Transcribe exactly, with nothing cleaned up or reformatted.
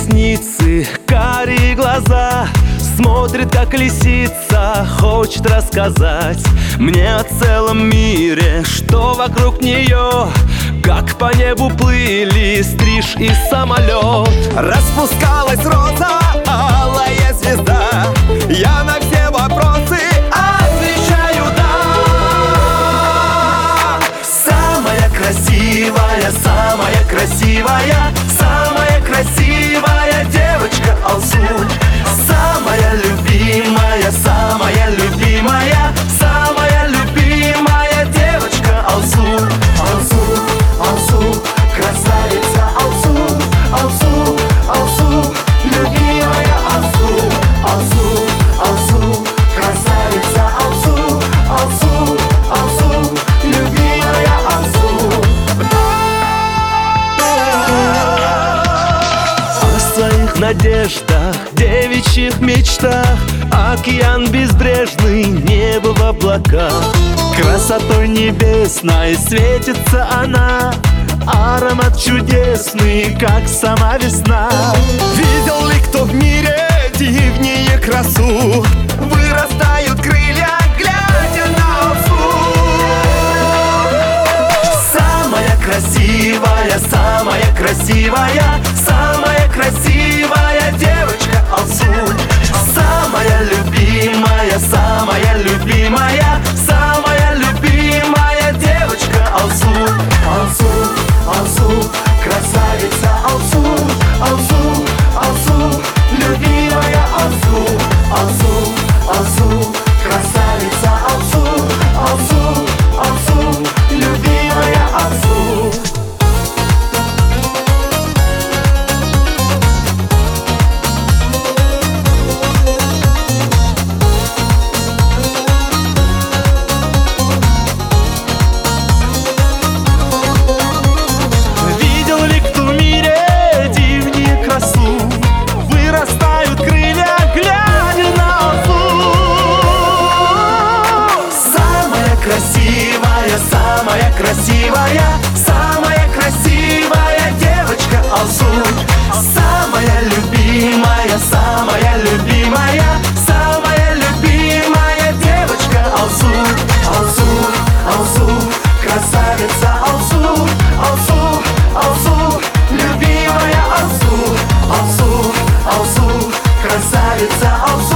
ресницы, карие глаза, смотрит как лисица, хочет рассказать мне о целом мире, что вокруг нее. Как по небу плыли стриж и самолет. Распускалась роза, алая звезда. Я на все вопросы отвечаю да. Самая красивая, самая красивая, самая красивая девочка Алсу. Самая любимая, самая любимая, самая любимая девочка Алсу. Алсу, Алсу, красавица Алсу, Алсу, Алсу, любимая Алсу, Алсу, Алсу, красавица Алсу, Алсу, Алсу, любимая Алсу. О своих надеждах, девичьих мечтах, океан безбрежный, небо в облаках. Красотой небесной светится она, аромат чудесный, как сама весна. Видел ли кто в мире дивнее красу? Вырастают крылья, глядя на Алсу. Самая красивая, самая красивая, самая красивая девочка Алсу. Самая любимая, самая любимая, самая любимая девочка Алсу. Алсу, Алсу, красавица Алсу, Алсу, Алсу, любимая Алсу, Алсу, Алсу, красавица Алсу, Алсу, Алсу, любимая Алсу. Красивая, самая красивая, самая красивая девочка Алсу. Самая любимая, самая любимая, самая любимая девочка Алсу. Алсу, Алсу, красавица Алсу, Алсу, Алсу, любимая Алсу. Алсу, Алсу, красавица Алсу.